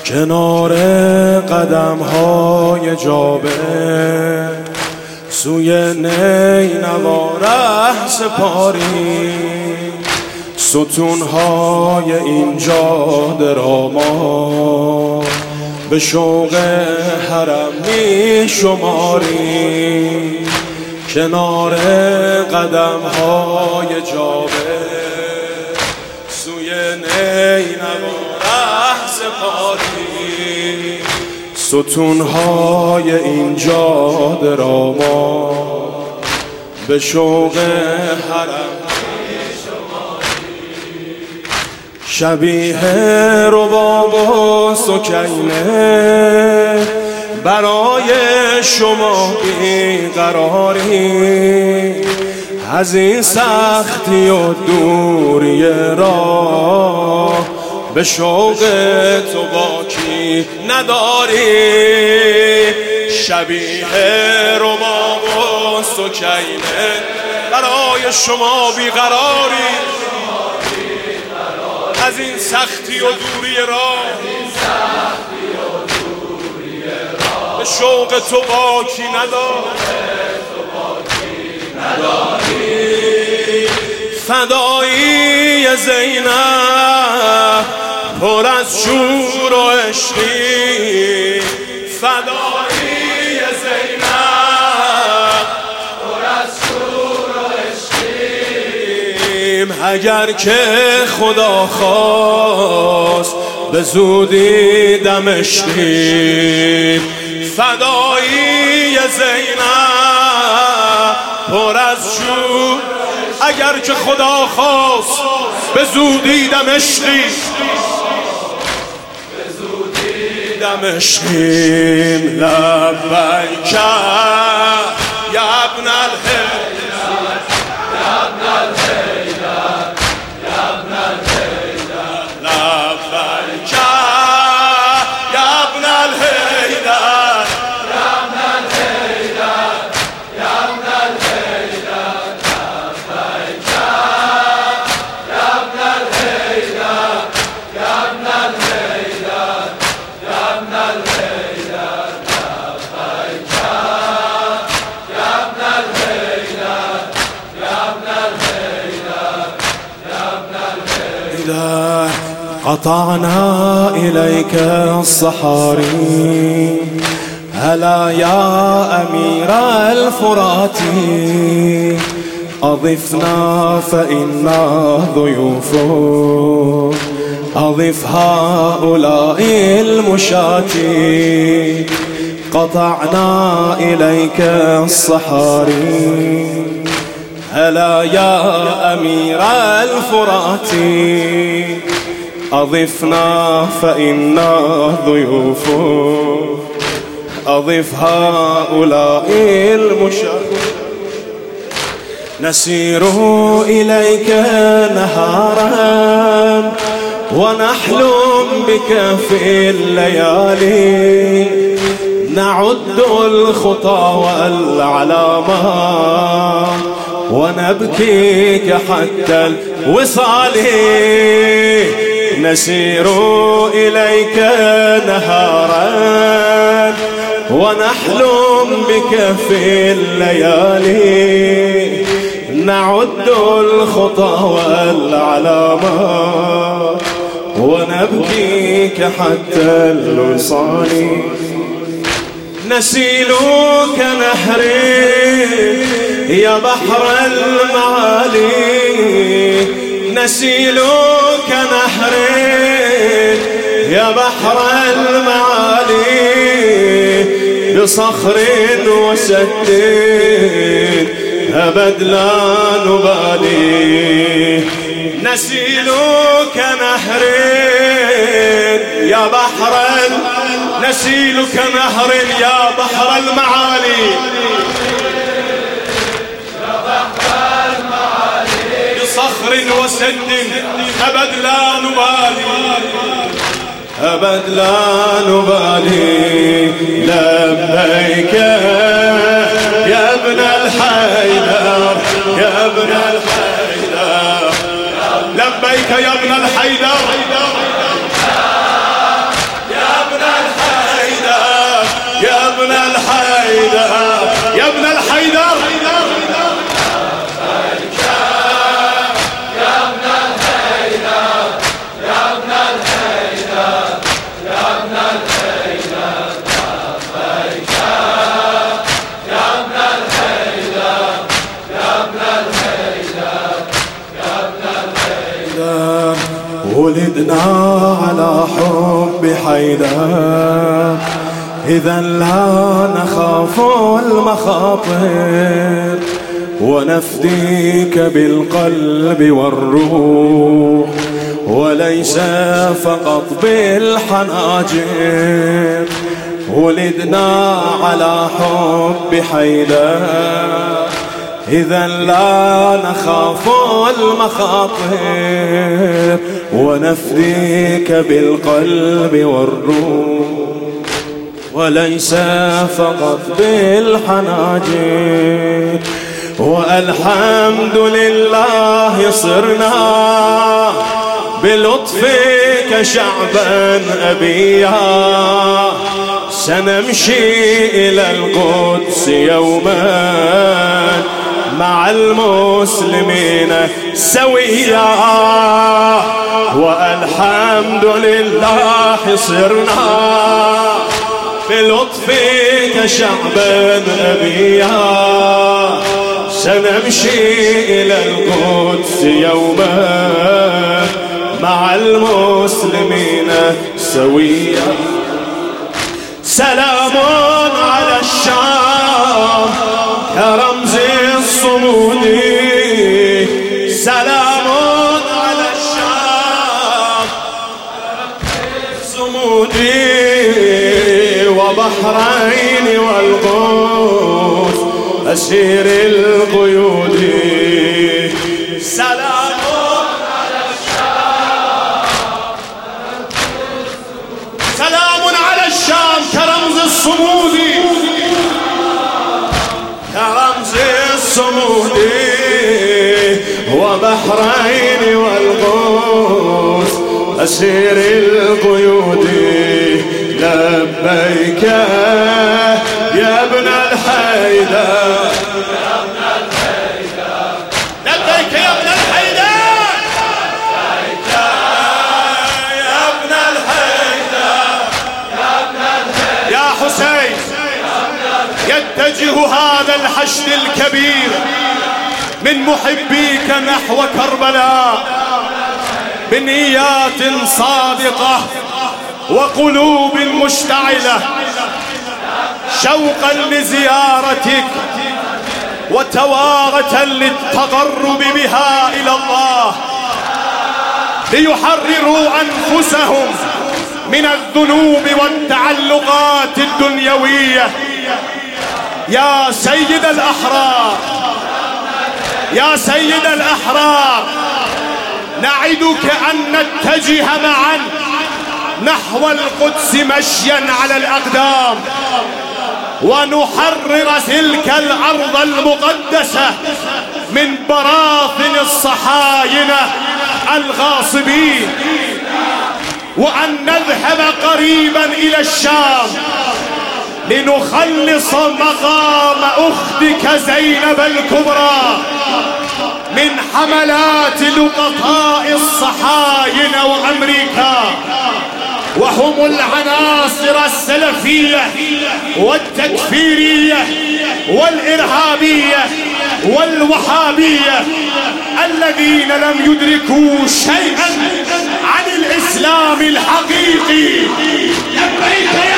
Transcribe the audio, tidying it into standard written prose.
کنار قدم های جابر سوی نینوا ره سپاری، ستون های این جاده را ما به شوق حرم می شماری. کنار قدم های جابر سوی نینوا ره سپاری، ستون های این جاده را ما به شوق حرم شبیه رباب و سکینه برای شما بیقراری، از این سختی و دوری راه به شوق تو باکی نداری. شبیه رباب و سکینه برای شما بیقراری، از این سختی و دوری راه به شوق تو باکی نداری. فدایی زینب پر از شور و عشقی، فدایی زینب پر از شور و عشقیم، اگر که خدا خواست به زودی دمشقیم. فدایی زینب پر از شور، اگر که خدا خواست به زودی دمشقیم، دمشقیم. لبیک یا ابن الحیدر، یا ابن الحیدر، یا ابن الحیدر. لبیک یا ابن الحیدر، یا ابن الحیدر، یا ابن الحیدر. لبیک یا ابن الحیدر، یا ابن الحیدر، یا ابن الحیدر. لبیک یا ابن الحیدر، یا ابن الحیدر، یا ابن الحیدر. قطعنا إليك الصحاري، هلا يا أمير الفرات، أضفنا فإنا ضيوف، أضف هؤلاء المشاة. قطعنا إليك الصحاري، هلا يا أمير الفرات، أضفنا فإنا ضيوف، أضف هؤلاء المشاة. نسير إليك نهارا ونحلم بك في الليالي، نعد الخطى والعلامات ونبكيك حتى الوصال. نسير إليك نهارا ونحلم بك في الليالي، نعد الخطى والعلامات ونبكيك حتى الوصال. نسيلك نهر يا بحر المعالي، نسيلك نهر يا بحر المعالي، بصخر وسد أبد لا نبالي. نسيلك نهر يا بحر، نسيلك نهر يا بحر المعالي، بصخر وسد أبد لا نبالي، أبد لا نبالي. لبيك يا ابن الحيدر، يا ابن الحيدر، لبيك يا ابن الحيدر، يا حيدر إذا لا نخاف المخاطر ونفديك بالقلب والروح وليس فقط بالحناجر. ولدنا على حب حيدر إذا لا نخاف المخاطر ونفديك بالقلب والروح وليس فقط بالحناجر. والحمد لله صرنا بلطفك شعبا أبيا سنمشي إلى القدس يوما مع المسلمين سويا. والحمد لله صرنا بلطفك شعبا أبيا سنمشي إلى القدس يوما مع المسلمين سويا. سلام على الشام كرمز الصمود سلام على الشام صمود وبحرين والقدس أسير القيود. سلام على الشام سلام على الشام كرمز الصمود كرمز الصمود وبحرين والقدس أسير القيود. لبيك يا ابن الحيدر لبيك يا ابن الحيدر لبيك يا ابن الحيدر يا حسين. يتجه هذا الحشد الكبير من محبيك نحو كربلاء بنيات صادقة وقلوب مشتعلة شوقا لزيارتك وتوارة للتقرب بها إلى الله ليحرروا أنفسهم من الذنوب والتعلقات الدنيوية. يا سيد الأحرار يا سيد الأحرار نعدك أن نتجه معا نحو القدس مشيا على الأقدام ونحرر تلك الأرض المقدسة من براثن الصهاينة الغاصبين وأن نذهب قريبا إلى الشام لنخلص مقام أختك زينب الكبرى من حملات لقطاء الصهاينة وأمريكا وهم العناصر السلفية والتكفيرية والإرهابية والوهابية الذين لم يدركوا شيئا عن الإسلام الحقيقي. لبيك